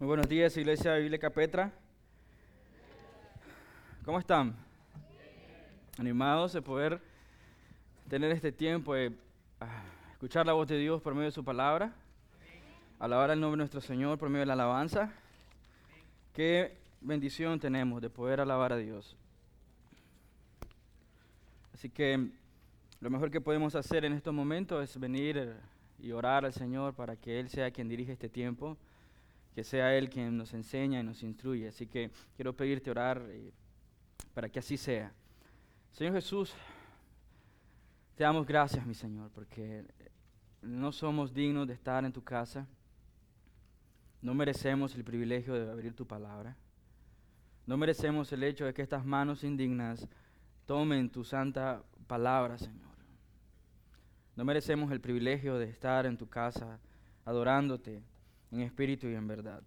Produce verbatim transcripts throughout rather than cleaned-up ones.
Muy buenos días, Iglesia Bíblica Petra. ¿Cómo están? Animados de poder tener este tiempo de ah, escuchar la voz de Dios por medio de su palabra, alabar el nombre de nuestro Señor por medio de la alabanza. Qué bendición tenemos de poder alabar a Dios. Así que lo mejor que podemos hacer en estos momentos es venir y orar al Señor para que Él sea quien dirige este tiempo, que sea Él quien nos enseña y nos instruye. Así que quiero pedirte orar eh, para que así sea. Señor Jesús, te damos gracias, mi Señor, porque no somos dignos de estar en tu casa. No merecemos el privilegio de abrir tu palabra. No merecemos el hecho de que estas manos indignas tomen tu santa palabra, Señor. No merecemos el privilegio de estar en tu casa adorándote en espíritu y en verdad.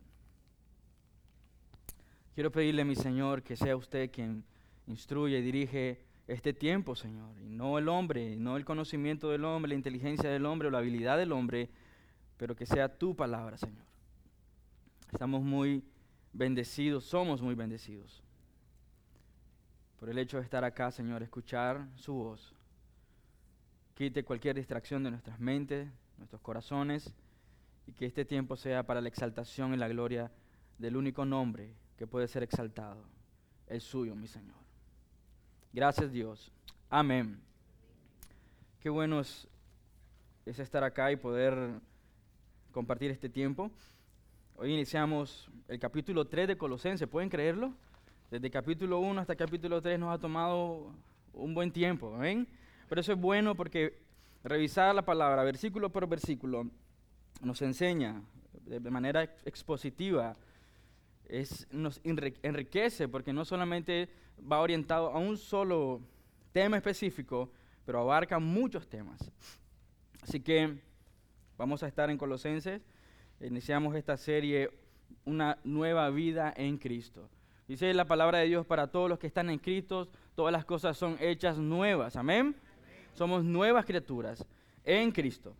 Quiero pedirle, mi Señor, que sea usted quien instruye y dirige este tiempo, Señor, y no el hombre, no el conocimiento del hombre, la inteligencia del hombre o la habilidad del hombre, pero que sea tu palabra, Señor. Estamos muy bendecidos, somos muy bendecidos por el hecho de estar acá, Señor, escuchar su voz. Quite cualquier distracción de nuestras mentes, nuestros corazones, y que este tiempo sea para la exaltación y la gloria del único nombre que puede ser exaltado, el suyo, mi Señor. Gracias, Dios. Amén. Qué bueno es, es estar acá y poder compartir este tiempo. Hoy iniciamos el capítulo tres de Colosenses, ¿pueden creerlo? Desde capítulo uno hasta capítulo tres nos ha tomado un buen tiempo, ¿ven? Pero eso es bueno porque revisar la palabra versículo por versículo nos enseña de manera expositiva, es, nos enriquece porque no solamente va orientado a un solo tema específico, pero abarca muchos temas. Así que vamos a estar en Colosenses, iniciamos esta serie, una nueva vida en Cristo. Dice la palabra de Dios: para todos los que están en Cristo, todas las cosas son hechas nuevas. Amén. Somos nuevas criaturas en Cristo.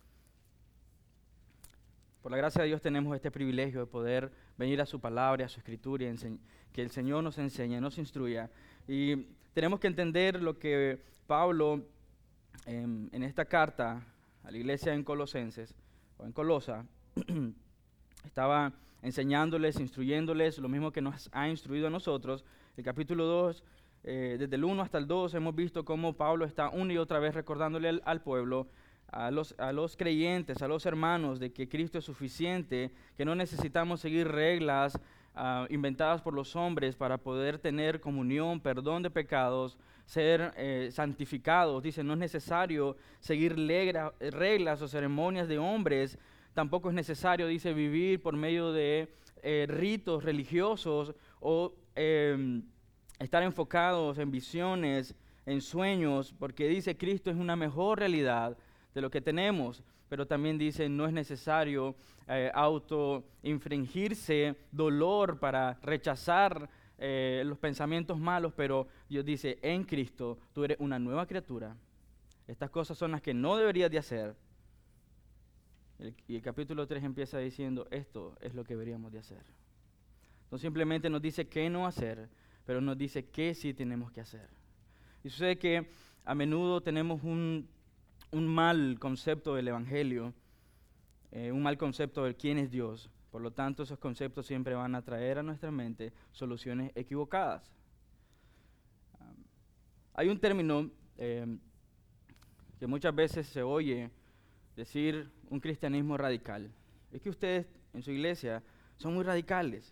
Por la gracia de Dios tenemos este privilegio de poder venir a su palabra, a su escritura, y que el Señor nos enseñe, nos instruya. Y tenemos que entender lo que Pablo eh, en esta carta a la iglesia en Colosenses, o en Colosa, estaba enseñándoles, instruyéndoles, lo mismo que nos ha instruido a nosotros. El capítulo dos, eh, desde el uno hasta el dos, hemos visto cómo Pablo está una y otra vez recordándole al, al pueblo, A los, a los creyentes, a los hermanos, de que Cristo es suficiente, que no necesitamos seguir reglas uh, inventadas por los hombres para poder tener comunión, perdón de pecados, ser eh, santificados. Dice, no es necesario seguir legra, reglas o ceremonias de hombres, tampoco es necesario, dice, vivir por medio de eh, ritos religiosos o eh, estar enfocados en visiones, en sueños, porque dice, Cristo es una mejor realidad de lo que tenemos, pero también dice, no es necesario eh, auto-infringirse dolor para rechazar eh, los pensamientos malos, pero Dios dice, en Cristo tú eres una nueva criatura. Estas cosas son las que no deberías de hacer. El, y el capítulo tres empieza diciendo, esto es lo que deberíamos de hacer. No simplemente nos dice qué no hacer, pero nos dice qué sí tenemos que hacer. Y sucede que a menudo tenemos un un mal concepto del Evangelio, eh, un mal concepto de quién es Dios. Por lo tanto, esos conceptos siempre van a traer a nuestra mente soluciones equivocadas. Um, hay un término eh, que muchas veces se oye decir, un cristianismo radical. Es que ustedes en su iglesia son muy radicales.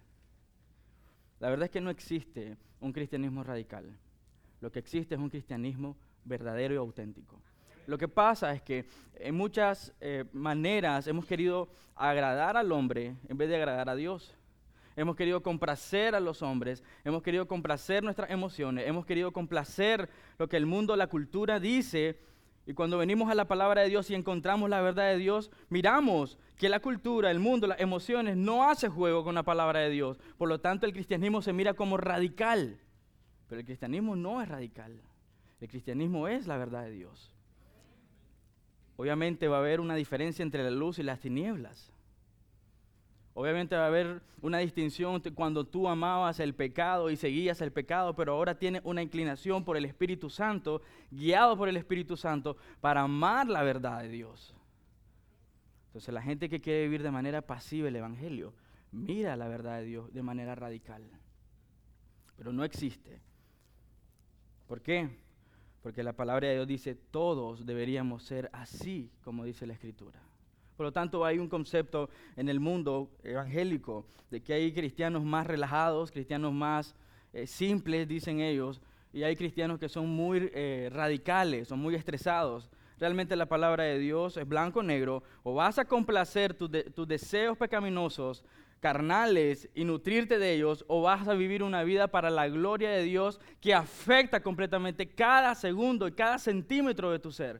La verdad es que no existe un cristianismo radical. Lo que existe es un cristianismo verdadero y auténtico. Lo que pasa es que en muchas eh, maneras hemos querido agradar al hombre en vez de agradar a Dios. Hemos querido complacer a los hombres, hemos querido complacer nuestras emociones, hemos querido complacer lo que el mundo, la cultura dice. Y cuando venimos a la palabra de Dios y encontramos la verdad de Dios, miramos que la cultura, el mundo, las emociones no hace juego con la palabra de Dios. Por lo tanto, el cristianismo se mira como radical. Pero el cristianismo no es radical. El cristianismo es la verdad de Dios. Obviamente va a haber una diferencia entre la luz y las tinieblas. Obviamente va a haber una distinción cuando tú amabas el pecado y seguías el pecado, pero ahora tienes una inclinación por el Espíritu Santo, guiado por el Espíritu Santo, para amar la verdad de Dios. Entonces la gente que quiere vivir de manera pasiva el Evangelio, mira la verdad de Dios de manera radical. Pero no existe. ¿Por qué? Porque la palabra de Dios dice, todos deberíamos ser así, como dice la Escritura. Por lo tanto, hay un concepto en el mundo evangélico de que hay cristianos más relajados, cristianos más eh, simples, dicen ellos, y hay cristianos que son muy eh, radicales, son muy estresados. Realmente la palabra de Dios es blanco o negro, o vas a complacer tus, de, tus deseos pecaminosos, carnales, y nutrirte de ellos, o vas a vivir una vida para la gloria de Dios que afecta completamente cada segundo y cada centímetro de tu ser.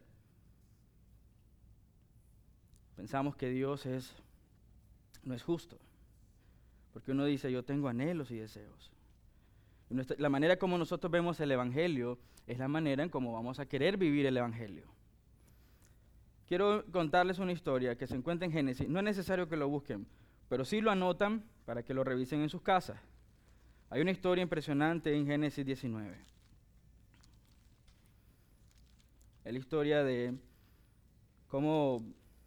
Pensamos que Dios es, no es justo, porque uno dice, yo tengo anhelos y deseos. Y nuestra, la manera como nosotros vemos el Evangelio es la manera en cómo vamos a querer vivir el Evangelio. Quiero contarles una historia que se encuentra en Génesis. No es necesario que lo busquen, pero sí lo anotan para que lo revisen en sus casas. Hay una historia impresionante en Génesis diecinueve. Es la historia de cómo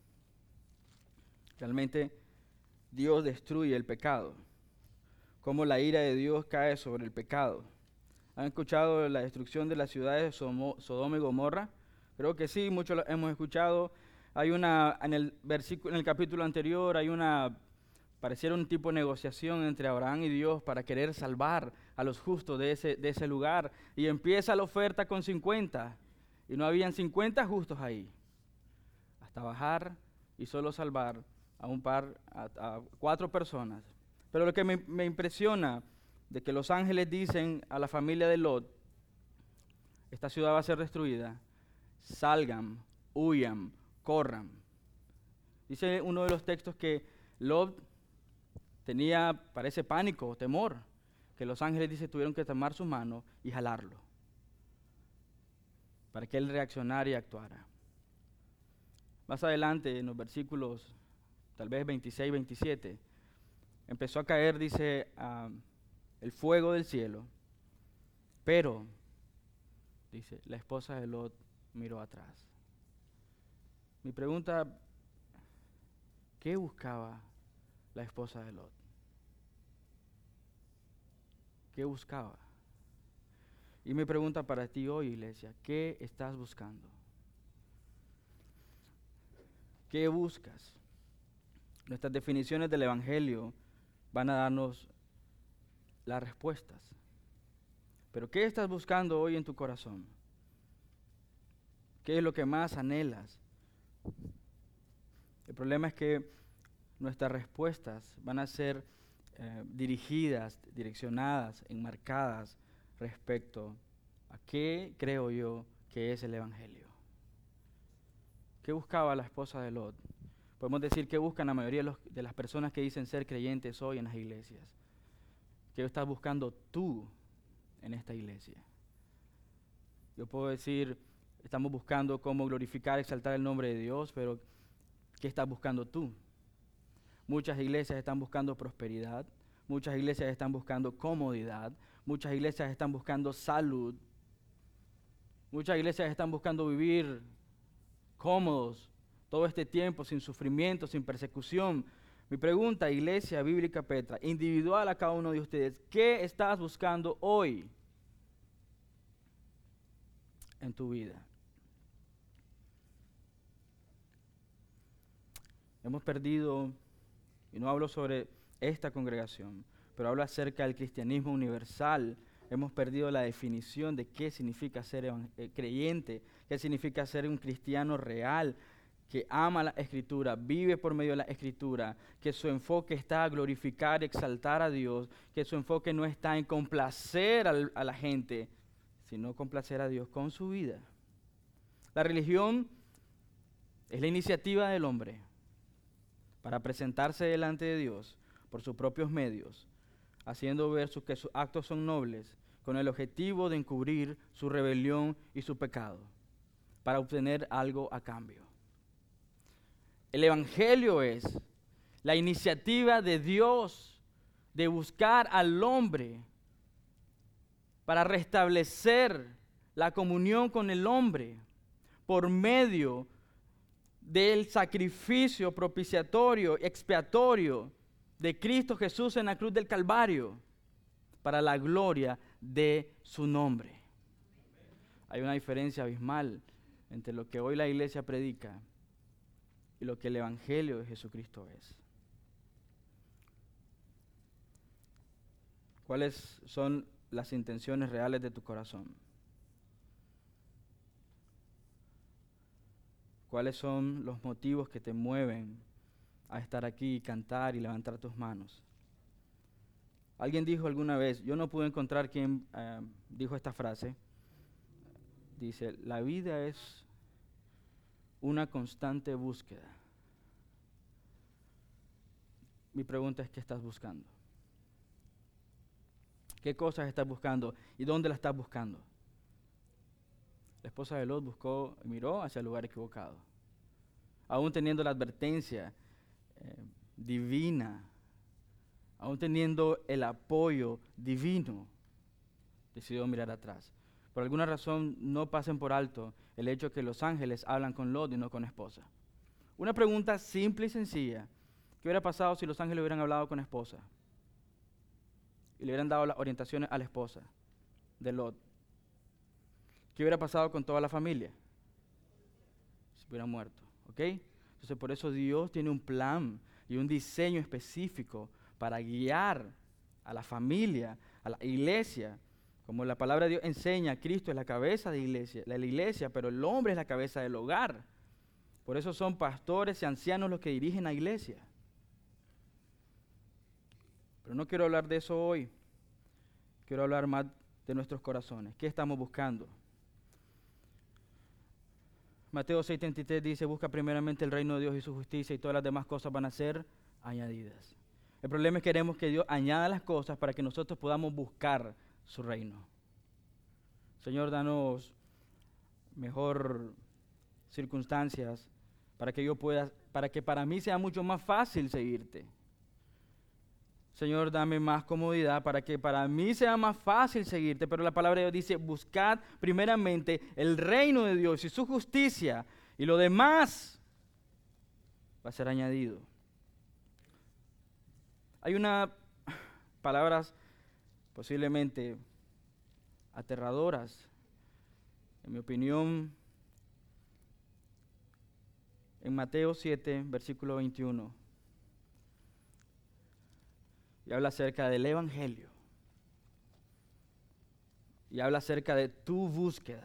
realmente Dios destruye el pecado, cómo la ira de Dios cae sobre el pecado. ¿Han escuchado la destrucción de las ciudades de Sodoma y Gomorra? Creo que sí, muchos lo hemos escuchado. Hay una, en el versículo, en el capítulo anterior, hay una, pareciera un tipo de negociación entre Abraham y Dios para querer salvar a los justos de ese, de ese lugar. Y empieza la oferta con cincuenta, y no habían cincuenta justos ahí, hasta bajar y solo salvar a un par, a, a cuatro personas. Pero lo que me, me impresiona de que los ángeles dicen a la familia de Lot, esta ciudad va a ser destruida, salgan, huyan, corran. Dice uno de los textos que Lot tenía, parece pánico, temor, que los ángeles, dice, tuvieron que tomar su mano y jalarlo, para que él reaccionara y actuara. Más adelante, en los versículos tal vez veintiséis, veintisiete, empezó a caer, dice, uh, el fuego del cielo, pero, dice, la esposa de Lot miró atrás. Mi pregunta, ¿qué buscaba la esposa de Lot? ¿Qué buscaba? Y mi pregunta para ti hoy, iglesia, ¿qué estás buscando? ¿Qué buscas? Nuestras definiciones del Evangelio van a darnos las respuestas. Pero ¿qué estás buscando hoy en tu corazón? ¿Qué es lo que más anhelas? El problema es que nuestras respuestas van a ser eh, dirigidas, direccionadas, enmarcadas respecto a qué creo yo que es el Evangelio. ¿Qué buscaba la esposa de Lot? Podemos decir que buscan la mayoría de, los, de las personas que dicen ser creyentes hoy en las iglesias. ¿Qué estás buscando tú en esta iglesia? Yo puedo decir, estamos buscando cómo glorificar, exaltar el nombre de Dios, pero ¿qué estás buscando tú? Muchas iglesias están buscando prosperidad, muchas iglesias están buscando comodidad, muchas iglesias están buscando salud, muchas iglesias están buscando vivir cómodos todo este tiempo, sin sufrimiento, sin persecución. Mi pregunta, iglesia bíblica Petra, individual a cada uno de ustedes, ¿qué estás buscando hoy en tu vida? Hemos perdido, y no hablo sobre esta congregación, pero hablo acerca del cristianismo universal. Hemos perdido la definición de qué significa ser eh, creyente, qué significa ser un cristiano real, que ama la Escritura, vive por medio de la Escritura, que su enfoque está a glorificar, exaltar a Dios, que su enfoque no está en complacer al, a la gente, sino complacer a Dios con su vida. La religión es la iniciativa del hombre para presentarse delante de Dios por sus propios medios, haciendo ver su, que sus actos son nobles, con el objetivo de encubrir su rebelión y su pecado, para obtener algo a cambio. El Evangelio es La iniciativa de Dios de buscar al hombre para restablecer la comunión con el hombre por medio del sacrificio propiciatorio, expiatorio de Cristo Jesús en la cruz del Calvario, para la gloria de su nombre. Hay una diferencia abismal entre lo que hoy la iglesia predica y lo que el Evangelio de Jesucristo es. ¿Cuáles son las intenciones reales de tu corazón? ¿Cuáles son los motivos que te mueven a estar aquí y cantar y levantar tus manos? Alguien dijo alguna vez, yo no pude encontrar quien uh, dijo esta frase, dice, la vida es una constante búsqueda. Mi pregunta es, ¿qué estás buscando? ¿Qué cosas estás buscando y dónde las estás buscando? La esposa de Lot buscó, miró hacia el lugar equivocado. Aún teniendo la advertencia eh, divina, aún teniendo el apoyo divino, decidió mirar atrás. Por alguna razón no pasen por alto el hecho que los ángeles hablan con Lot y no con esposa. Una pregunta simple y sencilla. ¿Qué hubiera pasado si los ángeles hubieran hablado con esposa? Y le hubieran dado las orientaciones a la esposa de Lot. ¿Qué hubiera pasado con toda la familia? Se hubieran muerto, ¿ok? Entonces por eso Dios tiene un plan y un diseño específico para guiar a la familia, a la iglesia. Como la palabra de Dios enseña, Cristo es la cabeza de la iglesia, la iglesia, pero el hombre es la cabeza del hogar. Por eso son pastores y ancianos los que dirigen la iglesia. Pero no quiero hablar de eso hoy. Quiero hablar más de nuestros corazones. ¿Qué estamos buscando? Mateo seis treinta y tres dice, busca primeramente el reino de Dios y su justicia y todas las demás cosas van a ser añadidas. El problema es que queremos que Dios añada las cosas para que nosotros podamos buscar su reino. Señor, danos mejor circunstancias para que yo pueda, para que para mí sea mucho más fácil seguirte. Señor, dame más comodidad para que para mí sea más fácil seguirte. Pero la palabra de Dios dice, buscad primeramente el reino de Dios y su justicia, y lo demás va a ser añadido. Hay unas palabras posiblemente aterradoras, en mi opinión, en Mateo siete, versículo veintiuno. Y habla acerca del Evangelio. Y habla acerca de tu búsqueda.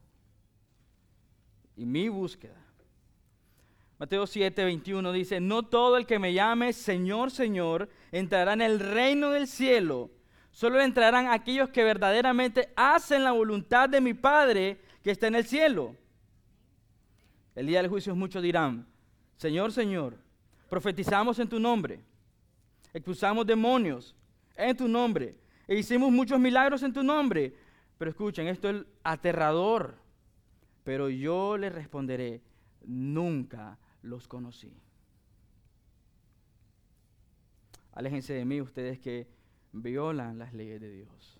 Y mi búsqueda. Mateo siete, veintiuno dice, no todo el que me llame Señor, Señor, entrará en el reino del cielo. Solo entrarán aquellos que verdaderamente hacen la voluntad de mi Padre que está en el cielo. El día del juicio muchos dirán, Señor, Señor, profetizamos en tu nombre. Expulsamos demonios en tu nombre e hicimos muchos milagros en tu nombre. Pero escuchen, esto es aterrador. Pero yo les responderé, nunca los conocí. Aléjense de mí ustedes que violan las leyes de Dios.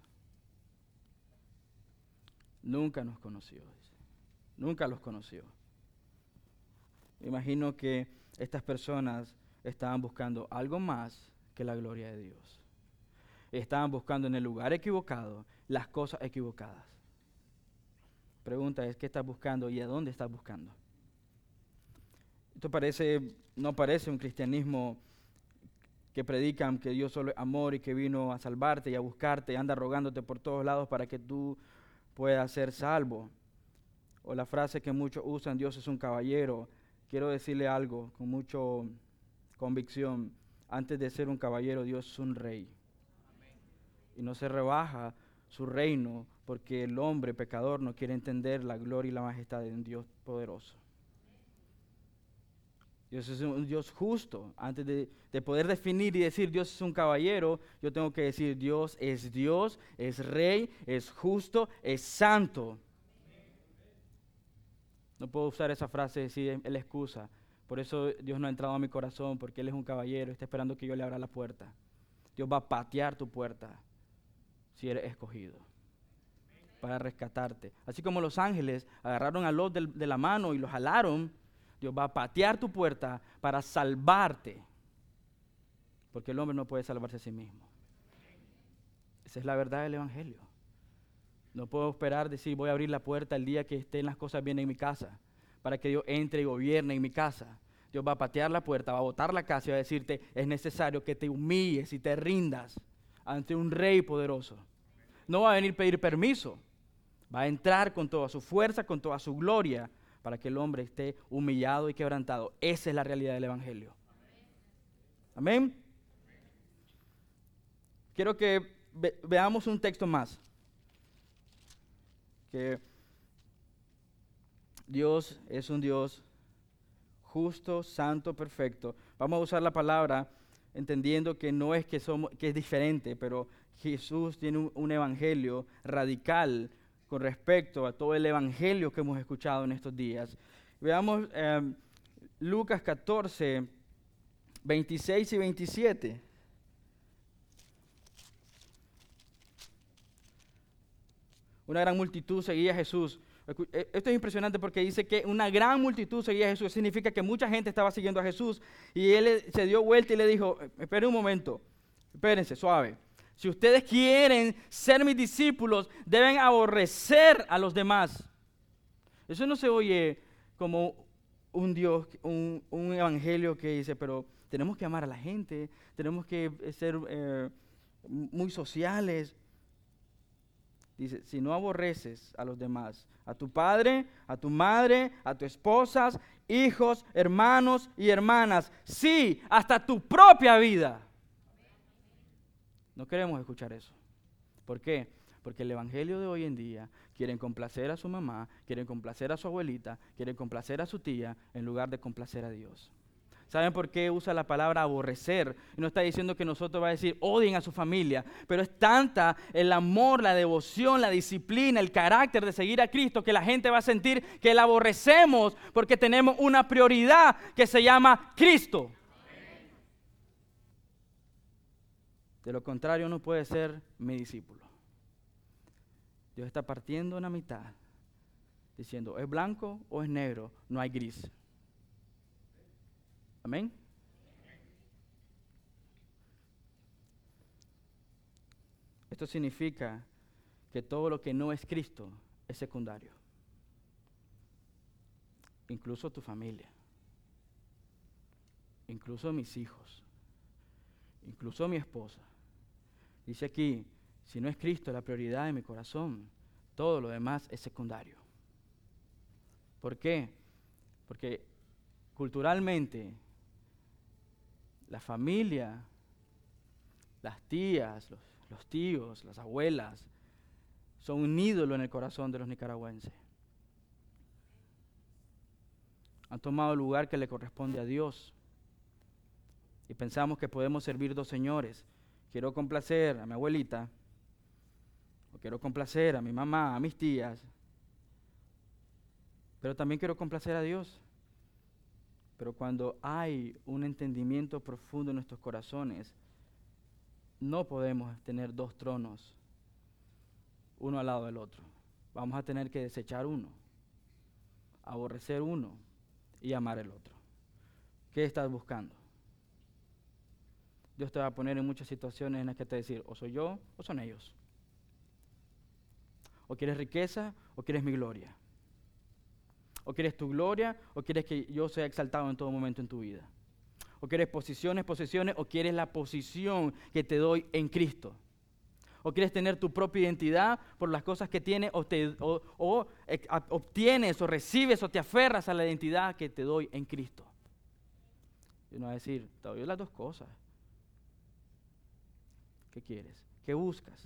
Nunca nos conoció, dice. Nunca los conoció. Imagino que estas personas estaban buscando algo más que la gloria de Dios. Estaban buscando en el lugar equivocado las cosas equivocadas. Pregunta es, ¿qué estás buscando y a dónde estás buscando? Esto parece, no parece un cristianismo que predican que Dios solo es amor y que vino a salvarte y a buscarte y anda rogándote por todos lados para que tú puedas ser salvo. O la frase que muchos usan, Dios es un caballero. Quiero decirle algo con mucha convicción. Antes de ser un caballero, Dios es un rey. Amén. Y no se rebaja su reino porque el hombre pecador no quiere entender la gloria y la majestad de un Dios poderoso. Dios es un Dios justo. Antes de, de poder definir y decir Dios es un caballero, yo tengo que decir Dios es Dios, es rey, es justo, es santo. No puedo usar esa frase y decir es la excusa. Por eso Dios no ha entrado a mi corazón, porque Él es un caballero, está esperando que yo le abra la puerta. Dios va a patear tu puerta si eres escogido para rescatarte. Así como los ángeles agarraron a Lot del- de la mano y lo jalaron, Dios va a patear tu puerta para salvarte. Porque el hombre no puede salvarse a sí mismo. Esa es la verdad del Evangelio. No puedo esperar decir voy a abrir la puerta el día que estén las cosas bien en mi casa, para que Dios entre y gobierne en mi casa. Dios va a patear la puerta, va a botar la casa y va a decirte, es necesario que te humilles y te rindas ante un rey poderoso. No va a venir a pedir permiso, va a entrar con toda su fuerza, con toda su gloria, para que el hombre esté humillado y quebrantado. Esa es la realidad del Evangelio. Amén. Quiero que ve- veamos un texto más. Que Dios es un Dios justo, santo, perfecto. Vamos a usar la palabra entendiendo que no es que somos, que es diferente, pero Jesús tiene un, un evangelio radical con respecto a todo el evangelio que hemos escuchado en estos días. Veamos eh, Lucas catorce, veintiséis y veintisiete. Una gran multitud seguía a Jesús. Esto es impresionante porque dice que una gran multitud seguía a Jesús. Significa que mucha gente estaba siguiendo a Jesús. Y él se dio vuelta y le dijo, esperen un momento, espérense, suave. Si ustedes quieren ser mis discípulos, deben aborrecer a los demás. Eso no se oye como un Dios, un, un evangelio que dice, pero tenemos que amar a la gente, tenemos que ser eh, muy sociales. Dice, si no aborreces a los demás, a tu padre, a tu madre, a tus esposas, hijos, hermanos y hermanas, sí, hasta tu propia vida. No queremos escuchar eso. ¿Por qué? Porque el evangelio de hoy en día quieren complacer a su mamá, quieren complacer a su abuelita, quieren complacer a su tía, en lugar de complacer a Dios. ¿Saben por qué usa la palabra aborrecer? No está diciendo que nosotros va a decir odien a su familia, pero es tanta el amor, la devoción, la disciplina, el carácter de seguir a Cristo que la gente va a sentir que la aborrecemos porque tenemos una prioridad que se llama Cristo. De lo contrario no puede ser mi discípulo. Dios está partiendo una mitad, diciendo, ¿es blanco o es negro? No hay gris. Amén. Esto significa que todo lo que no es Cristo es secundario. Incluso tu familia. Incluso mis hijos. Incluso mi esposa. Dice aquí, si no es Cristo la prioridad de mi corazón, todo lo demás es secundario. ¿Por qué? Porque culturalmente la familia, las tías, los, los tíos, las abuelas, son un ídolo en el corazón de los nicaragüenses. Han tomado el lugar que le corresponde a Dios. Y pensamos que podemos servir dos señores. Quiero complacer a mi abuelita, o quiero complacer a mi mamá, a mis tías, pero también quiero complacer a Dios. Pero cuando hay un entendimiento profundo en nuestros corazones, no podemos tener dos tronos, uno al lado del otro. Vamos a tener que desechar uno, aborrecer uno y amar el otro. ¿Qué estás buscando? Dios te va a poner en muchas situaciones en las que te va a decir, o soy yo o son ellos. O quieres riqueza o quieres mi gloria. O quieres tu gloria o quieres que yo sea exaltado en todo momento en tu vida. O quieres posiciones, posesiones, o quieres la posición que te doy en Cristo. O quieres tener tu propia identidad por las cosas que tienes, o, te, o, o eh, obtienes o recibes o te aferras a la identidad que te doy en Cristo. Y uno va a decir, te doy las dos cosas. ¿Qué quieres? ¿Qué buscas?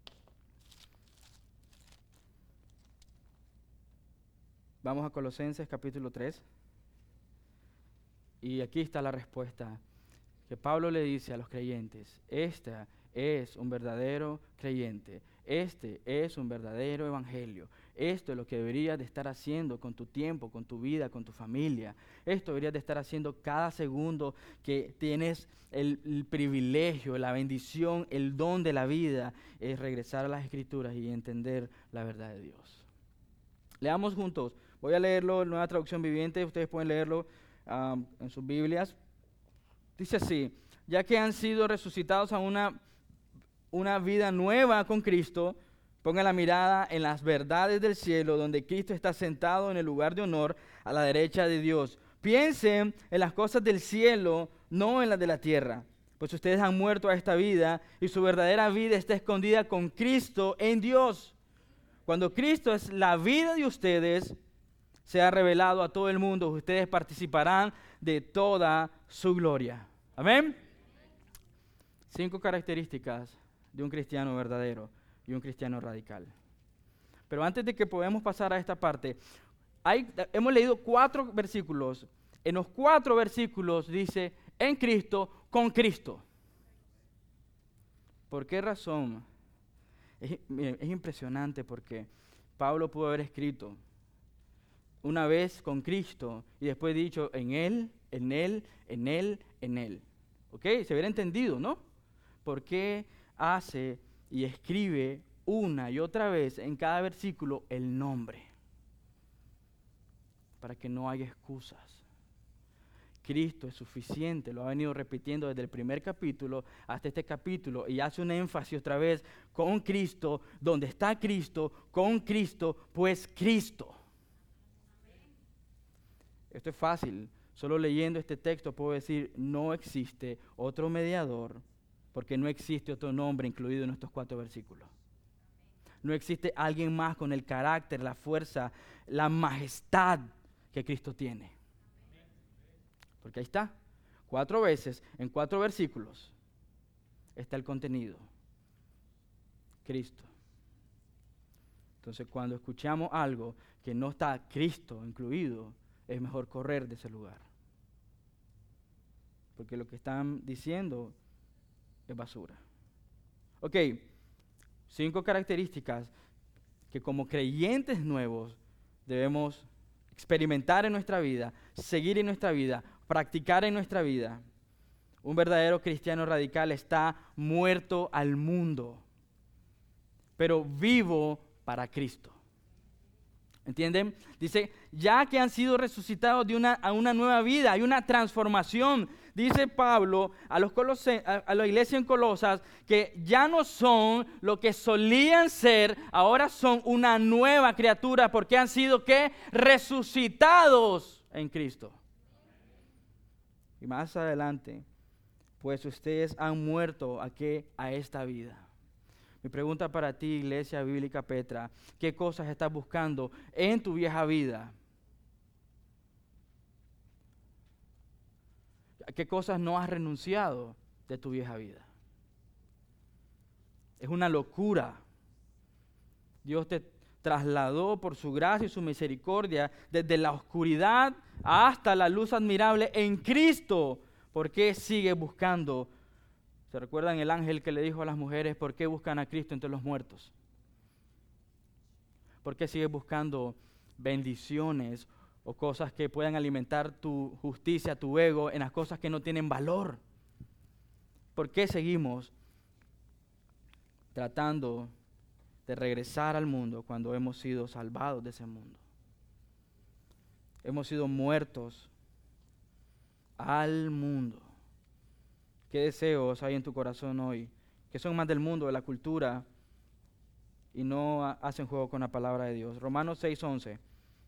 Vamos a Colosenses capítulo tres. Y aquí está la respuesta que Pablo le dice a los creyentes. Esta es un verdadero creyente. Este es un verdadero evangelio. Esto es lo que deberías de estar haciendo con tu tiempo, con tu vida, con tu familia. Esto deberías de estar haciendo cada segundo que tienes el, el privilegio, la bendición, el don de la vida, es regresar a las Escrituras y entender la verdad de Dios. Leamos juntos. Voy a leerlo en Nueva Traducción Viviente. Ustedes pueden leerlo um, en sus Biblias. Dice así: ya que han sido resucitados a una, una vida nueva con Cristo, pongan la mirada en las verdades del cielo, donde Cristo está sentado en el lugar de honor a la derecha de Dios. Piensen en las cosas del cielo, no en las de la tierra, pues ustedes han muerto a esta vida y su verdadera vida está escondida con Cristo en Dios. Cuando Cristo es la vida de ustedes, se ha revelado a todo el mundo, ustedes participarán de toda su gloria. Amén. Cinco características de un cristiano verdadero y un cristiano radical. Pero antes de que podamos pasar a esta parte, hay, hemos leído cuatro versículos. En los cuatro versículos dice, en Cristo, con Cristo. ¿Por qué razón? Es, es impresionante porque Pablo pudo haber escrito una vez con Cristo y después dicho en Él, en Él, en Él, en Él. ¿Ok? Se hubiera entendido, ¿no? ¿Por qué hace y escribe una y otra vez en cada versículo el nombre? Para que no haya excusas. Cristo es suficiente, lo ha venido repitiendo desde el primer capítulo hasta este capítulo y hace un énfasis otra vez con Cristo, donde está Cristo, con Cristo, pues Cristo. Esto es fácil, solo leyendo este texto puedo decir, no existe otro mediador, porque no existe otro nombre incluido en estos cuatro versículos. No existe alguien más con el carácter, la fuerza, la majestad que Cristo tiene. Porque ahí está, cuatro veces, en cuatro versículos, está el contenido. Cristo. Entonces, cuando escuchamos algo que no está Cristo incluido, es mejor correr de ese lugar. Porque lo que están diciendo es basura. Ok, cinco características que como creyentes nuevos debemos experimentar en nuestra vida, seguir en nuestra vida, practicar en nuestra vida. Un verdadero cristiano radical está muerto al mundo, pero vivo para Cristo. ¿Entienden? Dice, ya que han sido resucitados de una, a una nueva vida, hay una transformación. Dice Pablo a, los colose, a, a la iglesia en Colosas que ya no son lo que solían ser, ahora son una nueva criatura porque han sido ¿qué? Resucitados en Cristo. Y más adelante, pues ustedes han muerto ¿a qué? A esta vida. Mi pregunta para ti, Iglesia Bíblica Petra, ¿qué cosas estás buscando en tu vieja vida? ¿A qué cosas no has renunciado de tu vieja vida? Es una locura. Dios te trasladó por su gracia y su misericordia desde la oscuridad hasta la luz admirable en Cristo. ¿Por qué sigues buscando? ¿Se recuerdan el ángel que le dijo a las mujeres, ¿por qué buscan a Cristo entre los muertos? ¿Por qué sigues buscando bendiciones o cosas que puedan alimentar tu justicia, tu ego, en las cosas que no tienen valor? ¿Por qué seguimos tratando de regresar al mundo cuando hemos sido salvados de ese mundo? Hemos sido muertos al mundo. ¿Qué deseos hay en tu corazón hoy? Que son más del mundo, de la cultura, y no ha- hacen juego con la palabra de Dios. Romanos seis once.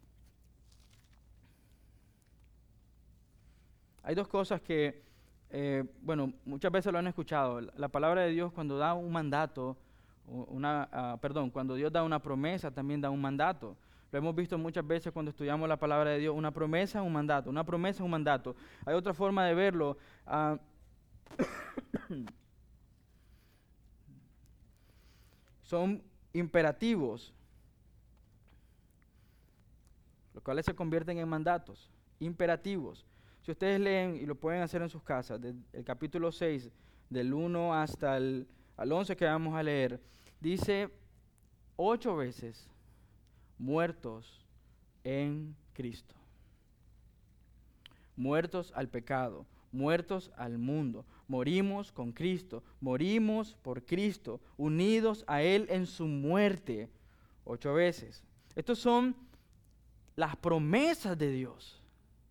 Hay dos cosas que, eh, bueno, muchas veces lo han escuchado. La, la palabra de Dios cuando da un mandato, una, ah, perdón, cuando Dios da una promesa, también da un mandato. Lo hemos visto muchas veces cuando estudiamos la palabra de Dios. Una promesa, un mandato. Una promesa, un mandato. Hay otra forma de verlo. ah, Son imperativos, los cuales se convierten en mandatos, imperativos. Si ustedes leen, y lo pueden hacer en sus casas, del el capítulo seis, del uno hasta el, al once que vamos a leer, dice ocho veces, muertos en Cristo. Muertos al pecado, muertos al mundo. Morimos con Cristo, morimos por Cristo, unidos a Él en su muerte. Ocho veces. Estos son las promesas de Dios.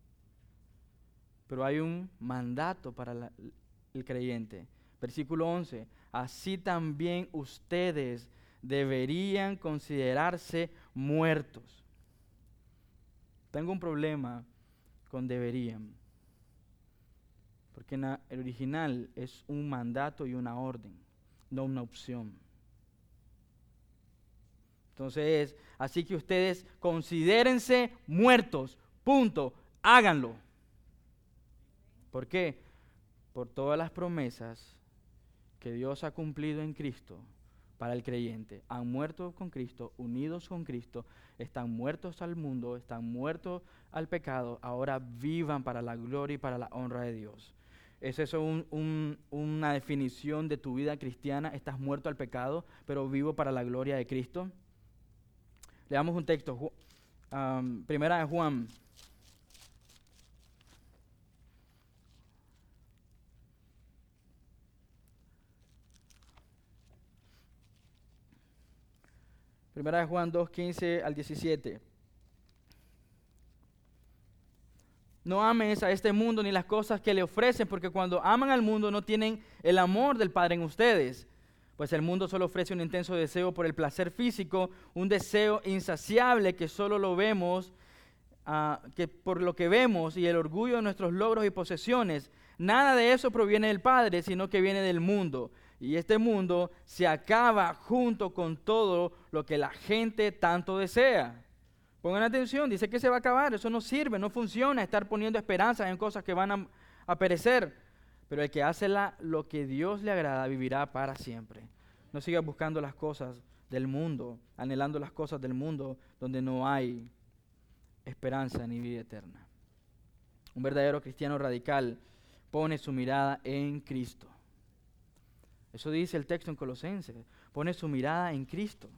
Pero hay un mandato para la, el creyente. Versículo once. Así también ustedes deberían considerarse muertos. Tengo un problema con deberían. Porque en la, el original es un mandato y una orden, no una opción. Entonces, así que ustedes considérense muertos, punto, háganlo. ¿Por qué? Por todas las promesas que Dios ha cumplido en Cristo para el creyente. Han muerto con Cristo, unidos con Cristo, están muertos al mundo, están muertos al pecado, ahora vivan para la gloria y para la honra de Dios. ¿Es eso un, un, una definición de tu vida cristiana? Estás muerto al pecado, pero vivo para la gloria de Cristo. Leamos un texto, um, primera de Juan. Primera de Juan dos, quince al diecisiete. No ames a este mundo ni las cosas que le ofrecen, porque cuando aman al mundo no tienen el amor del Padre en ustedes. Pues el mundo solo ofrece un intenso deseo por el placer físico, un deseo insaciable que solo lo vemos, uh, que por lo que vemos y el orgullo de nuestros logros y posesiones. Nada de eso proviene del Padre, sino que viene del mundo. Y este mundo se acaba junto con todo lo que la gente tanto desea. Pongan atención, dice que se va a acabar, eso no sirve, no funciona estar poniendo esperanzas en cosas que van a, a perecer. Pero el que hace la, lo que Dios le agrada vivirá para siempre. No sigas buscando las cosas del mundo, anhelando las cosas del mundo donde no hay esperanza ni vida eterna. Un verdadero cristiano radical pone su mirada en Cristo. Eso dice el texto en Colosenses. Pone su mirada en Cristo.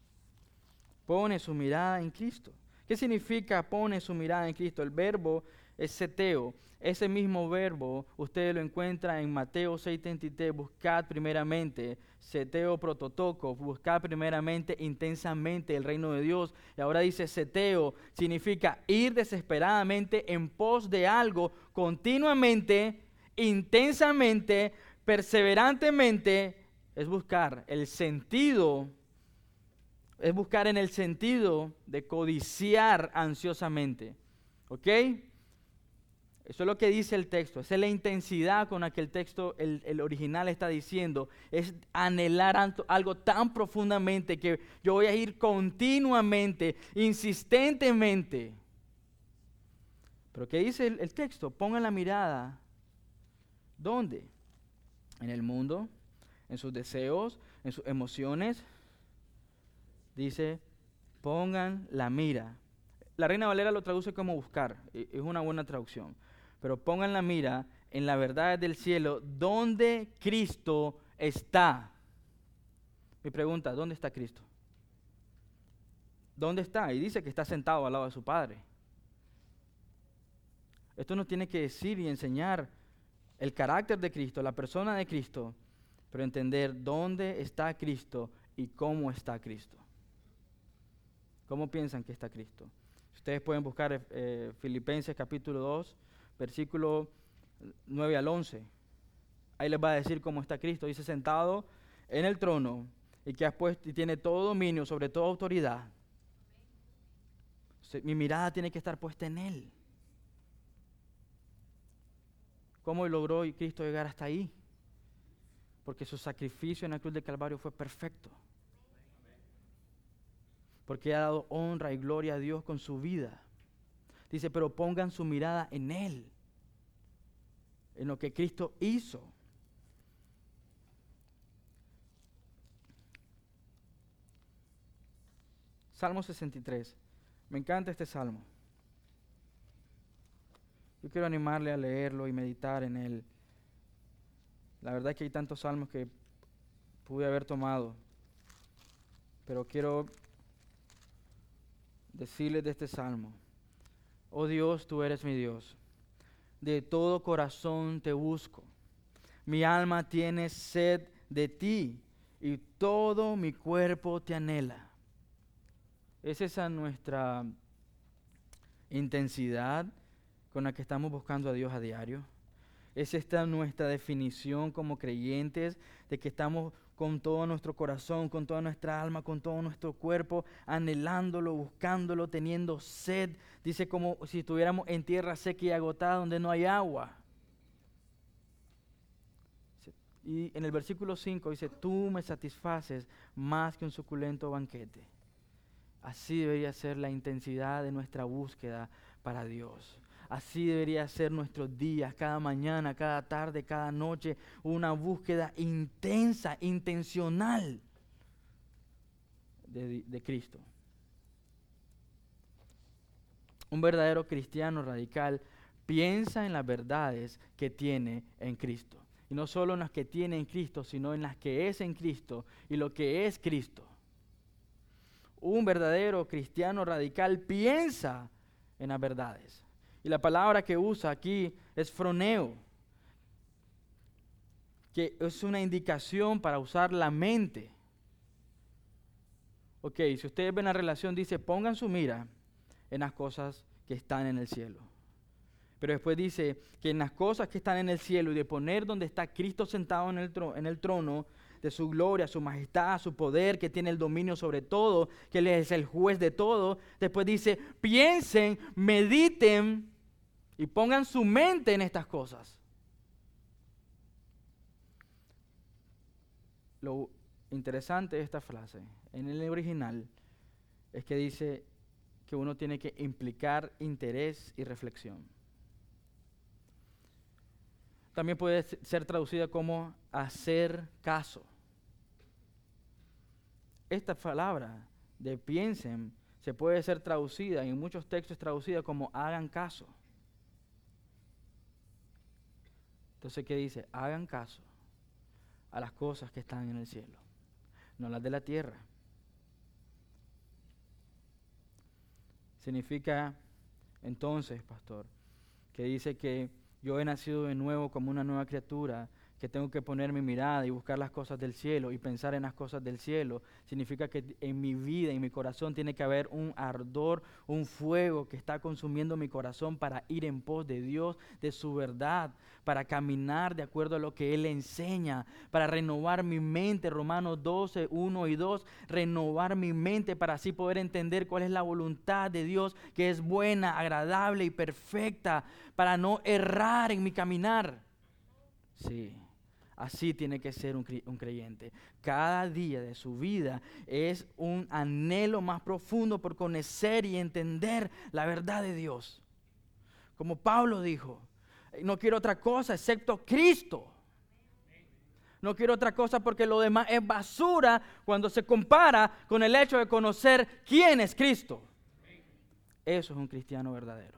Pone su mirada en Cristo. ¿Qué significa pone su mirada en Cristo? El verbo es seteo. Ese mismo verbo usted lo encuentra en Mateo seis treinta y tres. Buscad primeramente, seteo prototoco, buscad primeramente intensamente el reino de Dios. Y ahora dice seteo, significa ir desesperadamente en pos de algo, continuamente, intensamente, perseverantemente. Es buscar el sentido, es buscar en el sentido de codiciar ansiosamente. ¿Ok? Eso es lo que dice el texto. Esa es la intensidad con la que el texto, el, el original está diciendo. Es anhelar algo tan profundamente que yo voy a ir continuamente, insistentemente. Pero ¿qué dice el, el texto? Pongan la mirada. ¿Dónde? En el mundo, en sus deseos, en sus emociones. Dice, pongan la mira. La Reina Valera lo traduce como buscar. Es una buena traducción. Pero pongan la mira en la verdad del cielo, donde Cristo está. Mi pregunta, ¿dónde está Cristo? ¿Dónde está? Y dice que está sentado al lado de su Padre. Esto nos tiene que decir y enseñar el carácter de Cristo, la persona de Cristo, pero entender dónde está Cristo y cómo está Cristo. ¿Cómo piensan que está Cristo? Ustedes pueden buscar eh, Filipenses capítulo dos, versículo nueve al once. Ahí les va a decir cómo está Cristo. Dice, sentado en el trono y que has puesto y tiene todo dominio sobre toda autoridad. Mi mirada tiene que estar puesta en Él. ¿Cómo logró Cristo llegar hasta ahí? Porque su sacrificio en la cruz del Calvario fue perfecto. Porque ha dado honra y gloria a Dios con su vida. Dice, pero pongan su mirada en Él, en lo que Cristo hizo. Salmo sesenta y tres. Me encanta este salmo. Yo quiero animarle a leerlo y meditar en él. La verdad es que hay tantos salmos que pude haber tomado, pero quiero decirles de este salmo: oh Dios, tú eres mi Dios, de todo corazón te busco, mi alma tiene sed de ti y todo mi cuerpo te anhela. ¿Es esa nuestra intensidad con la que estamos buscando a Dios a diario? ¿Es esta nuestra definición como creyentes de que estamos con todo nuestro corazón, con toda nuestra alma, con todo nuestro cuerpo, anhelándolo, buscándolo, teniendo sed? Dice como si estuviéramos en tierra seca y agotada donde no hay agua. Y en el versículo cinco dice: tú me satisfaces más que un suculento banquete. Así debería ser la intensidad de nuestra búsqueda para Dios. Así debería ser nuestros días, cada mañana, cada tarde, cada noche, una búsqueda intensa, intencional de, de Cristo. Un verdadero cristiano radical piensa en las verdades que tiene en Cristo. Y no solo en las que tiene en Cristo, sino en las que es en Cristo y lo que es Cristo. Un verdadero cristiano radical piensa en las verdades. Y la palabra que usa aquí es froneo, que es una indicación para usar la mente. Ok, si ustedes ven la relación, dice: pongan su mira en las cosas que están en el cielo. Pero después dice que en las cosas que están en el cielo, y de poner donde está Cristo sentado en el, tro- en el trono de su gloria, su majestad, su poder, que tiene el dominio sobre todo, que Él es el juez de todo. Después dice: piensen, mediten y pongan su mente en estas cosas. Lo interesante de esta frase en el original es que dice que uno tiene que implicar interés y reflexión. También puede ser traducida como hacer caso. Esta palabra de piensen se puede ser traducida, y en muchos textos traducida como hagan caso. Entonces, ¿qué dice? Hagan caso a las cosas que están en el cielo, no las de la tierra. Significa entonces, pastor, que dice que yo he nacido de nuevo como una nueva criatura, que tengo que poner mi mirada y buscar las cosas del cielo y pensar en las cosas del cielo. Significa que en mi vida, en mi corazón, tiene que haber un ardor, un fuego que está consumiendo mi corazón para ir en pos de Dios, de su verdad, para caminar de acuerdo a lo que Él enseña, para renovar mi mente. Romanos doce, uno y dos, renovar mi mente para así poder entender cuál es la voluntad de Dios, que es buena, agradable y perfecta, para no errar en mi caminar. Sí. Así tiene que ser un, un creyente. Cada día de su vida es un anhelo más profundo por conocer y entender la verdad de Dios. Como Pablo dijo: no quiero otra cosa excepto Cristo. No quiero otra cosa porque lo demás es basura cuando se compara con el hecho de conocer quién es Cristo. Eso es un cristiano verdadero.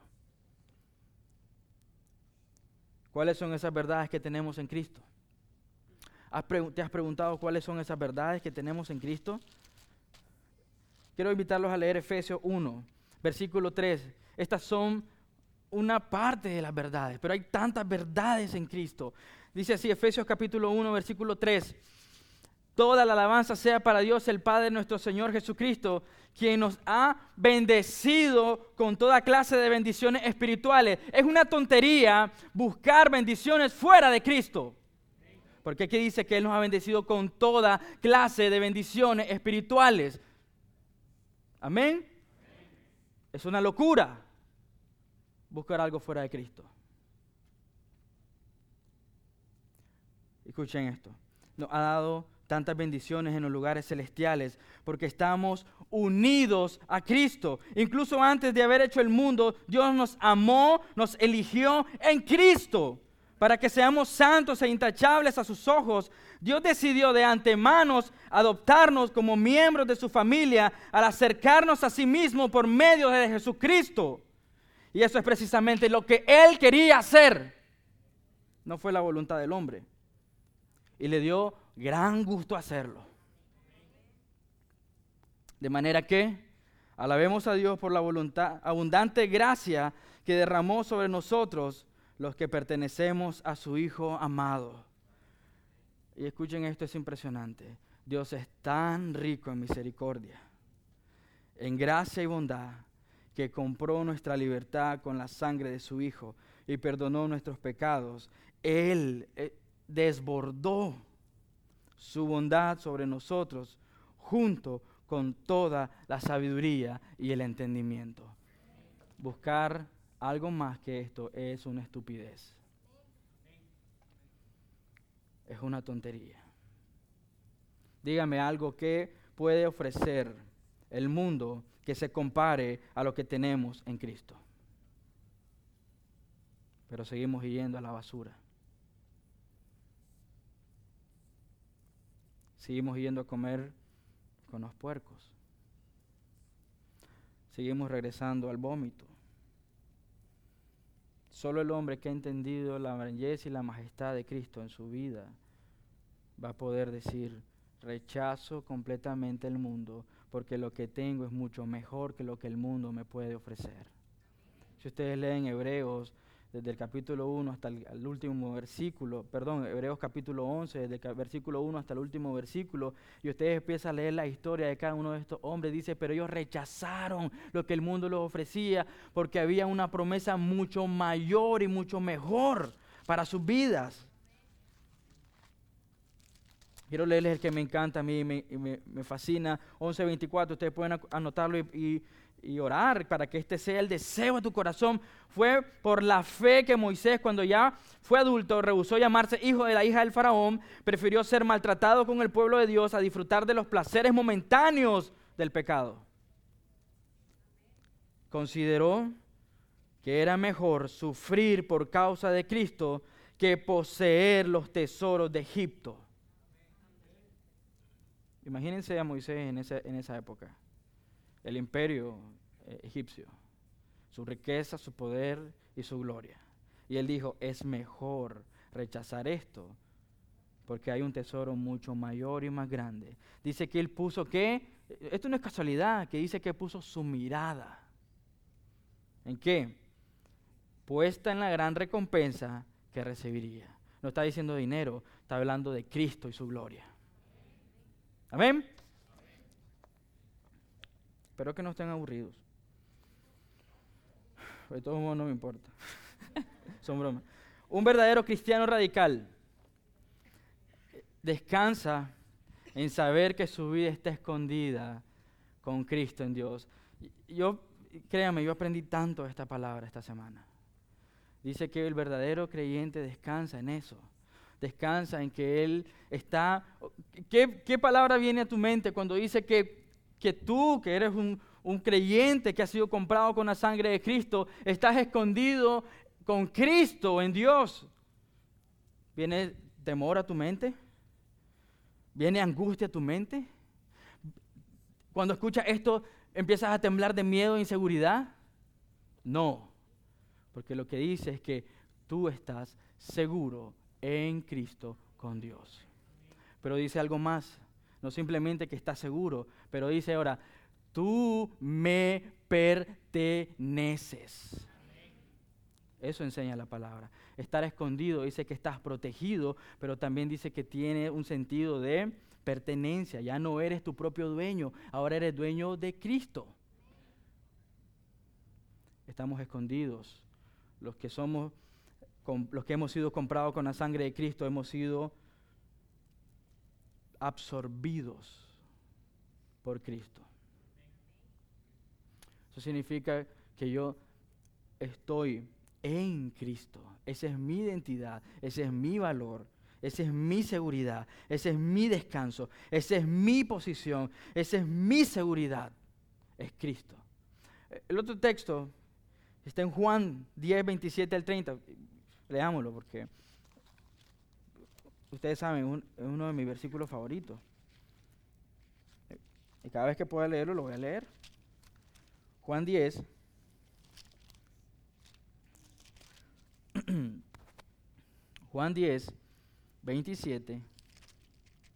¿Cuáles son esas verdades que tenemos en Cristo? ¿Te has preguntado cuáles son esas verdades que tenemos en Cristo? Quiero invitarlos a leer Efesios uno, versículo tres. Estas son una parte de las verdades, pero hay tantas verdades en Cristo. Dice así, Efesios capítulo uno, versículo tres. Toda la alabanza sea para Dios, el Padre de nuestro Señor Jesucristo, quien nos ha bendecido con toda clase de bendiciones espirituales. Es una tontería buscar bendiciones fuera de Cristo. Porque aquí dice que Él nos ha bendecido con toda clase de bendiciones espirituales. Amén. Es una locura buscar algo fuera de Cristo. Escuchen esto. Nos ha dado tantas bendiciones en los lugares celestiales porque estamos unidos a Cristo. Incluso antes de haber hecho el mundo, Dios nos amó, nos eligió en Cristo. Para que seamos santos e intachables a sus ojos, Dios decidió de antemano adoptarnos como miembros de su familia al acercarnos a sí mismo por medio de Jesucristo. Y eso es precisamente lo que Él quería hacer. No fue la voluntad del hombre. Y le dio gran gusto hacerlo. De manera que alabemos a Dios por la voluntad, abundante gracia que derramó sobre nosotros los que pertenecemos a su Hijo amado. Y escuchen esto, es impresionante. Dios es tan rico en misericordia, en gracia y bondad, que compró nuestra libertad con la sangre de su Hijo y perdonó nuestros pecados. Él eh, desbordó su bondad sobre nosotros junto con toda la sabiduría y el entendimiento. Buscar algo más que esto es una estupidez. Es una tontería. Dígame algo que puede ofrecer el mundo que se compare a lo que tenemos en Cristo. Pero seguimos yendo a la basura. Seguimos yendo a comer con los puercos. Seguimos regresando al vómito. Solo el hombre que ha entendido la belleza y la majestad de Cristo en su vida va a poder decir: rechazo completamente el mundo, porque lo que tengo es mucho mejor que lo que el mundo me puede ofrecer. Si ustedes leen Hebreos, desde el capítulo uno hasta el, el último versículo, perdón, Hebreos capítulo once, desde el versículo uno hasta el último versículo, y ustedes empiezan a leer la historia de cada uno de estos hombres, dice: pero ellos rechazaron lo que el mundo les ofrecía, porque había una promesa mucho mayor y mucho mejor para sus vidas. Quiero leerles el que me encanta a mí, me, me, me fascina, once veinticuatro, ustedes pueden anotarlo y, y y orar para que este sea el deseo de tu corazón. Fue por la fe que Moisés, cuando ya fue adulto, rehusó llamarse hijo de la hija del faraón, prefirió ser maltratado con el pueblo de Dios a disfrutar de los placeres momentáneos del pecado. Consideró que era mejor sufrir por causa de Cristo que poseer los tesoros de Egipto. Imagínense a Moisés en esa, en esa época. El imperio eh, egipcio, su riqueza, su poder y su gloria. Y él dijo: es mejor rechazar esto, porque hay un tesoro mucho mayor y más grande. Dice que él puso, ¿qué? Esto no es casualidad, que dice que puso su mirada. ¿En qué? Puesta en la gran recompensa que recibiría. No está diciendo dinero, está hablando de Cristo y su gloria. Amén. Espero que no estén aburridos. De todos modos no me importa. Son bromas. Un verdadero cristiano radical descansa en saber que su vida está escondida con Cristo en Dios. Yo, créame, yo aprendí tanto esta palabra esta semana. Dice que el verdadero creyente descansa en eso. Descansa en que Él está... ¿Qué, qué palabra viene a tu mente cuando dice que que tú, que eres un, un creyente que ha sido comprado con la sangre de Cristo, estás escondido con Cristo en Dios? ¿Viene temor a tu mente? ¿Viene angustia a tu mente? Cuando escuchas esto, ¿empiezas a temblar de miedo e inseguridad? No, porque lo que dice es que tú estás seguro en Cristo con Dios. Pero dice algo más. No simplemente que estás seguro, pero dice ahora: tú me perteneces. Eso enseña la palabra. Estar escondido dice que estás protegido, pero también dice que tiene un sentido de pertenencia. Ya no eres tu propio dueño, ahora eres dueño de Cristo. Estamos escondidos. Los que somos, los que hemos sido comprados con la sangre de Cristo, hemos sido absorbidos por Cristo. Eso significa que yo estoy en Cristo. Esa es mi identidad, ese es mi valor, esa es mi seguridad, ese es mi descanso, esa es mi posición, esa es mi seguridad. Es Cristo. El otro texto está en Juan diez, veintisiete al treinta. Leámoslo porque ustedes saben, es uno de mis versículos favoritos. Y cada vez que pueda leerlo, lo voy a leer. Juan diez. Juan diez, veintisiete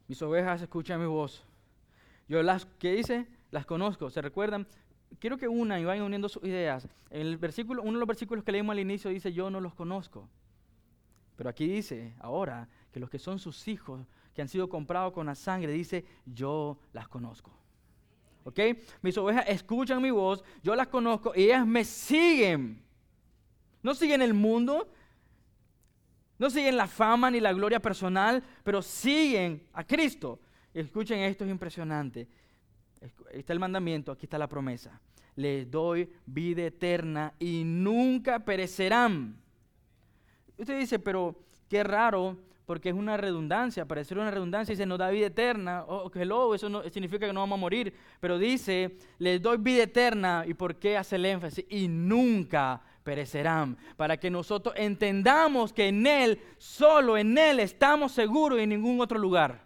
Mis ovejas escuchan mi voz. Yo las, ¿qué dice? Las conozco. ¿Se recuerdan? Quiero que unan y vayan uniendo sus ideas. En el versículo, uno de los versículos que leímos al inicio dice, yo no los conozco. Pero aquí dice, ahora, que los que son sus hijos, que han sido comprados con la sangre, dice, yo las conozco. ¿Ok? Mis ovejas escuchan mi voz, yo las conozco y ellas me siguen. No siguen el mundo, no siguen la fama ni la gloria personal, pero siguen a Cristo. Escuchen, esto es impresionante. Ahí está el mandamiento, aquí está la promesa. Les doy vida eterna y nunca perecerán. Usted dice, pero qué raro, porque es una redundancia, parecer una redundancia, dice, nos da vida eterna, oh, hello, eso no significa que no vamos a morir, pero dice, les doy vida eterna, ¿y por qué hace el énfasis? Y nunca perecerán, para que nosotros entendamos que en Él, solo en Él estamos seguros y en ningún otro lugar.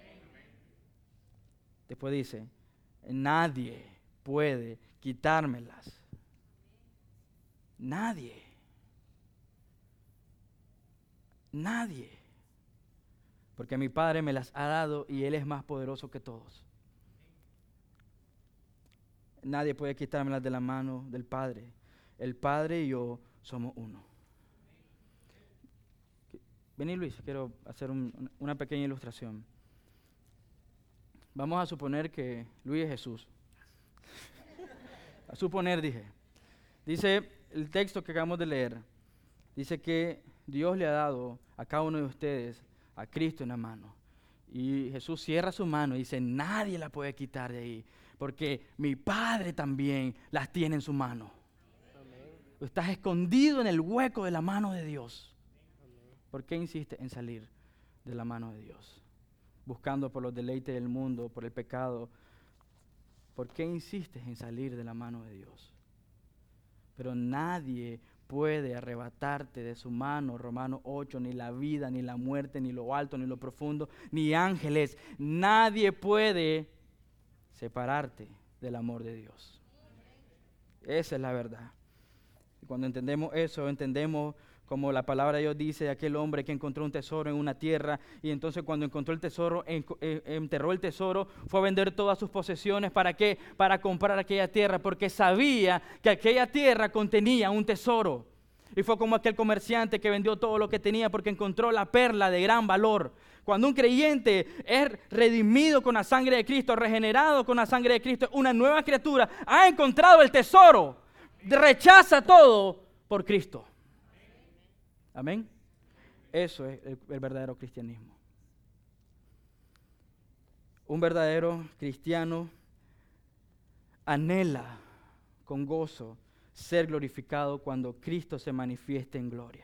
Después dice, nadie puede quitármelas. Nadie. Nadie. Porque mi Padre me las ha dado y Él es más poderoso que todos. Nadie puede quitármelas de la mano del Padre. El Padre y yo somos uno. Vení, Luis, quiero hacer un, una pequeña ilustración. Vamos a suponer que Luis es Jesús. A suponer, dije. Dice el texto que acabamos de leer. Dice que Dios le ha dado a cada uno de ustedes a Cristo en la mano. Y Jesús cierra su mano y dice, nadie la puede quitar de ahí, porque mi Padre también las tiene en su mano. Amén. Estás escondido en el hueco de la mano de Dios. Amén. ¿Por qué insistes en salir de la mano de Dios? Buscando por los deleites del mundo, por el pecado. ¿Por qué insistes en salir de la mano de Dios? Pero nadie puede arrebatarte de su mano, Romanos ocho, ni la vida, ni la muerte, ni lo alto, ni lo profundo, ni ángeles. Nadie puede separarte del amor de Dios. Esa es la verdad. Y cuando entendemos eso, entendemos como la palabra de Dios dice de aquel hombre que encontró un tesoro en una tierra, y entonces cuando encontró el tesoro, en, eh, enterró el tesoro, fue a vender todas sus posesiones. ¿Para qué? Para comprar aquella tierra, porque sabía que aquella tierra contenía un tesoro. Y fue como aquel comerciante que vendió todo lo que tenía porque encontró la perla de gran valor. Cuando un creyente es redimido con la sangre de Cristo, regenerado con la sangre de Cristo, una nueva criatura, ha encontrado el tesoro, rechaza todo por Cristo. Amén. Eso es el, el verdadero cristianismo. Un verdadero cristiano anhela con gozo ser glorificado cuando Cristo se manifieste en gloria.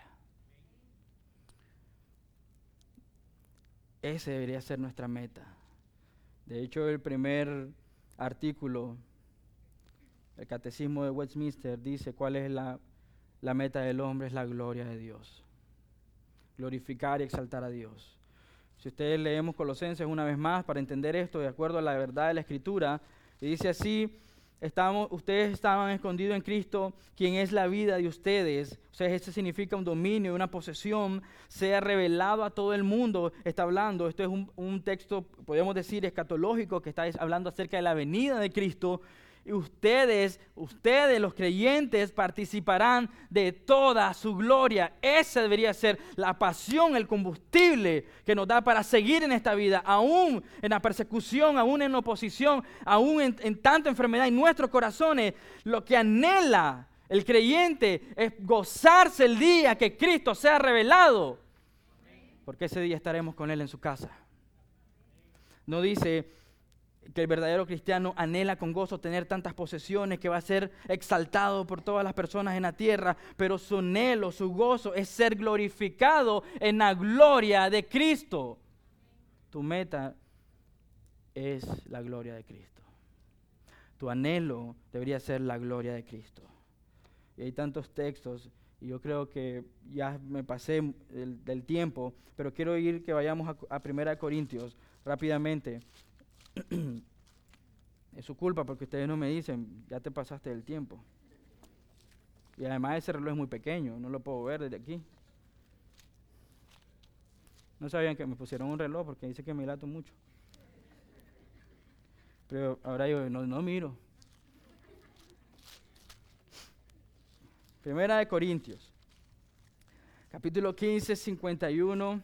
Ese debería ser nuestra meta. De hecho, el primer artículo del Catecismo de Westminster dice cuál es la La meta del hombre, es la gloria de Dios. Glorificar y exaltar a Dios. Si ustedes leemos Colosenses una vez más para entender esto de acuerdo a la verdad de la Escritura, y dice así, estamos, ustedes estaban escondidos en Cristo, quien es la vida de ustedes. O sea, eso significa un dominio, una posesión, sea revelado a todo el mundo. Está hablando, esto es un, un texto, podemos decir, escatológico, que está hablando acerca de la venida de Cristo. Y ustedes, ustedes los creyentes participarán de toda su gloria. Esa debería ser la pasión, el combustible que nos da para seguir en esta vida, aún en la persecución, aún en la oposición, aún en, en tanta enfermedad en nuestros corazones. Lo que anhela el creyente es gozarse el día que Cristo sea revelado, porque ese día estaremos con Él en su casa. No dice que el verdadero cristiano anhela con gozo tener tantas posesiones, que va a ser exaltado por todas las personas en la tierra, pero su anhelo, su gozo es ser glorificado en la gloria de Cristo. Tu meta es la gloria de Cristo. Tu anhelo debería ser la gloria de Cristo. Y hay tantos textos, y yo creo que ya me pasé del, del tiempo, pero quiero ir que vayamos a, a Primera de Corintios rápidamente. Es su culpa porque ustedes no me dicen, ya te pasaste del tiempo. Y además ese reloj es muy pequeño, no lo puedo ver desde aquí. No sabían que me pusieron un reloj porque dice que me dilato mucho. Pero ahora yo no, no miro. Primera de Corintios, capítulo quince, cincuenta y uno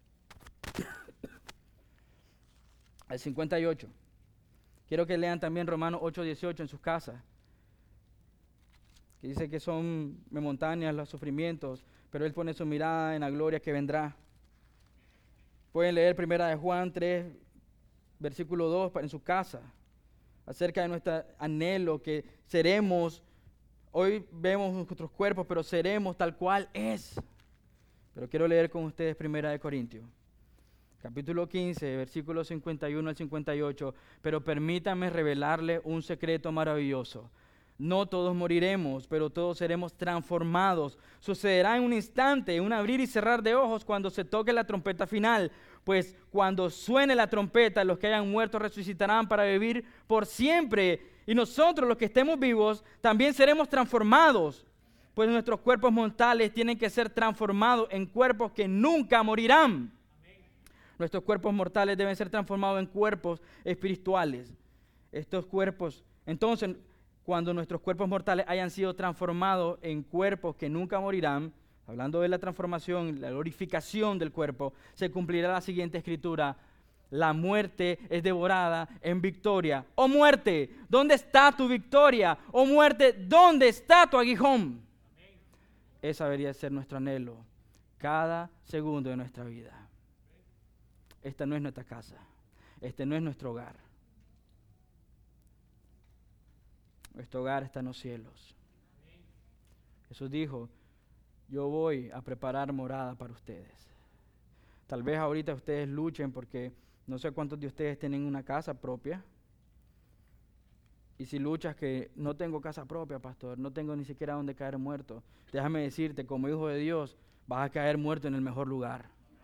al cincuenta y ocho. Quiero que lean también Romanos ocho, dieciocho en sus casas, que dice que son montañas los sufrimientos, pero Él pone su mirada en la gloria que vendrá. Pueden leer Primera de Juan tres, versículo dos en su casa, acerca de nuestro anhelo, que seremos, hoy vemos nuestros cuerpos, pero seremos tal cual es. Pero quiero leer con ustedes Primera de Corintios, capítulo quince, versículos cincuenta y uno al cincuenta y ocho. Pero permítanme revelarle un secreto maravilloso. No todos moriremos, pero todos seremos transformados. Sucederá en un instante, en un abrir y cerrar de ojos, cuando se toque la trompeta final. Pues cuando suene la trompeta, los que hayan muerto resucitarán para vivir por siempre. Y nosotros, los que estemos vivos, también seremos transformados. Pues nuestros cuerpos mortales tienen que ser transformados en cuerpos que nunca morirán. Nuestros cuerpos mortales deben ser transformados en cuerpos espirituales. Estos cuerpos, entonces, cuando nuestros cuerpos mortales hayan sido transformados en cuerpos que nunca morirán, hablando de la transformación, la glorificación del cuerpo, se cumplirá la siguiente escritura: la muerte es devorada en victoria. ¡Oh muerte! ¿Dónde está tu victoria? ¡Oh muerte! ¿Dónde está tu aguijón? Ese debería ser nuestro anhelo cada segundo de nuestra vida. Esta no es nuestra casa. Este no es nuestro hogar. Nuestro hogar está en los cielos. Jesús dijo: yo voy a preparar morada para ustedes. Tal vez ahorita ustedes luchen porque no sé cuántos de ustedes tienen una casa propia. Y si luchas que no tengo casa propia, pastor, no tengo ni siquiera donde caer muerto, déjame decirte, como hijo de Dios, vas a caer muerto en el mejor lugar.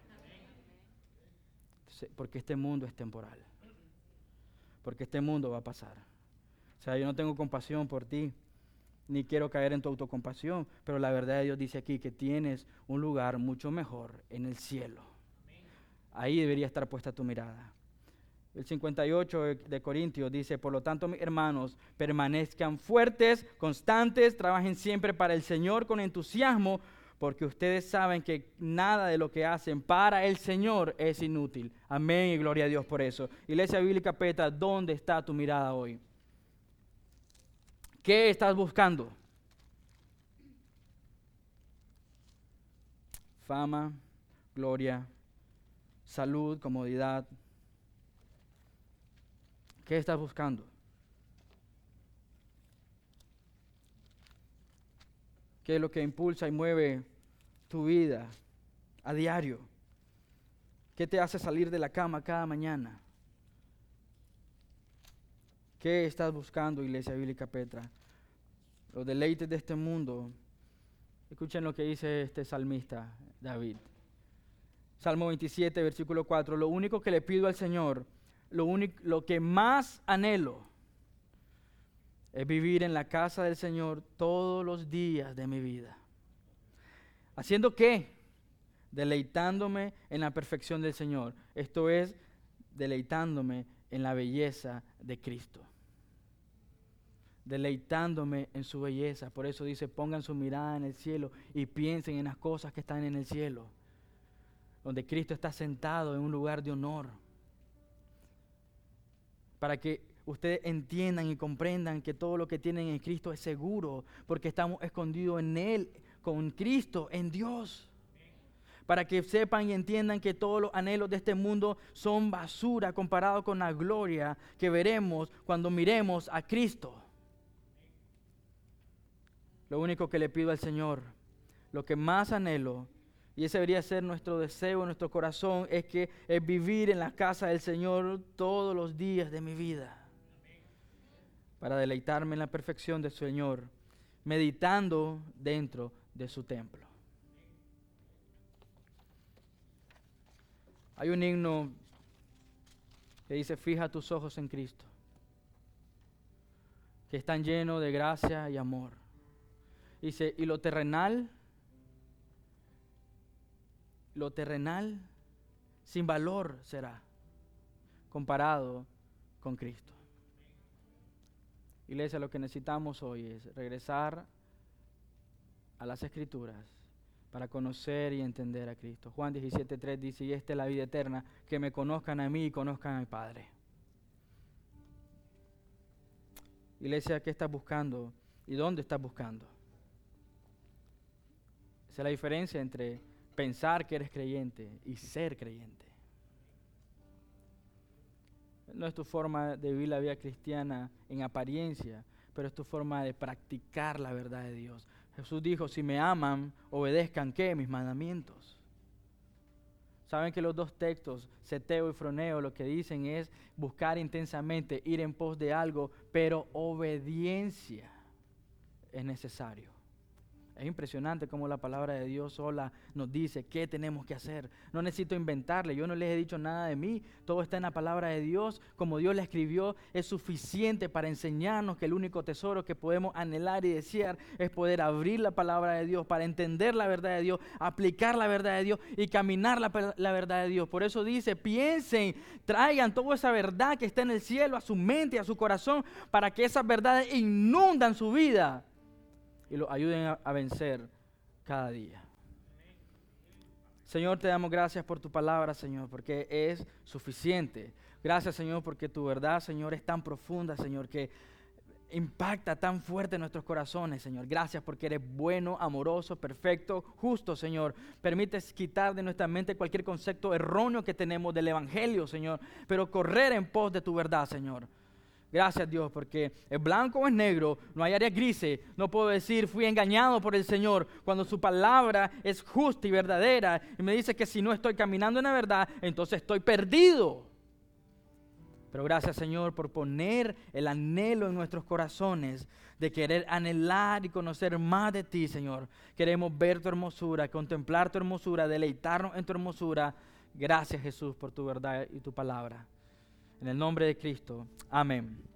Porque este mundo es temporal. Porque este mundo va a pasar. O sea, yo no tengo compasión por ti, ni quiero caer en tu autocompasión, pero la verdad de Dios dice aquí que tienes un lugar mucho mejor en el cielo. Ahí debería estar puesta tu mirada. El cincuenta y ocho de Corintios dice: por lo tanto, mis hermanos, permanezcan fuertes, constantes, trabajen siempre para el Señor con entusiasmo, porque ustedes saben que nada de lo que hacen para el Señor es inútil. Amén y gloria a Dios por eso. Iglesia Bíblica Petra, ¿dónde está tu mirada hoy? ¿Qué estás buscando? Fama, gloria, salud, comodidad. ¿Qué estás buscando? ¿Qué es lo que impulsa y mueve tu vida a diario? ¿Qué te hace salir de la cama cada mañana? ¿Qué estás buscando, Iglesia Bíblica Petra? Los deleites de este mundo. Escuchen lo que dice este salmista, David. Salmo veintisiete, versículo cuatro. Lo único que le pido al Señor, lo, único, lo que más anhelo, es vivir en la casa del Señor todos los días de mi vida. ¿Haciendo qué? Deleitándome en la perfección del Señor. Esto es, deleitándome en la belleza de Cristo. Deleitándome en su belleza. Por eso dice: pongan su mirada en el cielo y piensen en las cosas que están en el cielo, donde Cristo está sentado en un lugar de honor. Para que ustedes entiendan y comprendan que todo lo que tienen en Cristo es seguro, porque estamos escondidos en Él, con Cristo, en Dios. Para que sepan y entiendan que todos los anhelos de este mundo son basura comparado con la gloria que veremos cuando miremos a Cristo. Lo único que le pido al Señor, lo que más anhelo, y ese debería ser nuestro deseo en nuestro corazón, es que es vivir en la casa del Señor todos los días de mi vida. Para deleitarme en la perfección del Señor, meditando dentro de su templo. Hay un himno que dice: fija tus ojos en Cristo, que están llenos de gracia y amor. Dice: y lo terrenal, lo terrenal sin valor será comparado con Cristo. Iglesia, lo que necesitamos hoy es regresar a las Escrituras para conocer y entender a Cristo. Juan diecisiete tres dice, y esta es la vida eterna, que me conozcan a mí y conozcan a mi Padre. Iglesia, ¿qué estás buscando y dónde estás buscando? Esa es la diferencia entre pensar que eres creyente y ser creyente. No es tu forma de vivir la vida cristiana en apariencia, pero es tu forma de practicar la verdad de Dios. Jesús dijo, si me aman, obedezcan, ¿qué? Mis mandamientos. Saben que los dos textos, seteo y froneo, lo que dicen es buscar intensamente, ir en pos de algo, pero obediencia es necesario. Es impresionante cómo la palabra de Dios sola nos dice qué tenemos que hacer. No necesito inventarle, yo no les he dicho nada de mí. Todo está en la palabra de Dios, como Dios la escribió, es suficiente para enseñarnos que el único tesoro que podemos anhelar y desear es poder abrir la palabra de Dios, para entender la verdad de Dios, aplicar la verdad de Dios y caminar la, la verdad de Dios. Por eso dice, piensen, traigan toda esa verdad que está en el cielo a su mente y a su corazón, para que esas verdades inundan su vida y lo ayuden a, a vencer cada día. Señor, te damos gracias por tu palabra, Señor, porque es suficiente. Gracias, Señor, porque tu verdad, Señor, es tan profunda, Señor, que impacta tan fuerte en nuestros corazones, Señor. Gracias porque eres bueno, amoroso, perfecto, justo, Señor. Permites quitar de nuestra mente cualquier concepto erróneo que tenemos del Evangelio, Señor, pero correr en pos de tu verdad, Señor. Gracias, Dios, porque es blanco o es negro, no hay áreas grises. No puedo decir, fui engañado por el Señor, cuando su palabra es justa y verdadera. Y me dice que si no estoy caminando en la verdad, entonces estoy perdido. Pero gracias, Señor, por poner el anhelo en nuestros corazones de querer anhelar y conocer más de ti, Señor. Queremos ver tu hermosura, contemplar tu hermosura, deleitarnos en tu hermosura. Gracias, Jesús, por tu verdad y tu palabra. En el nombre de Cristo. Amén.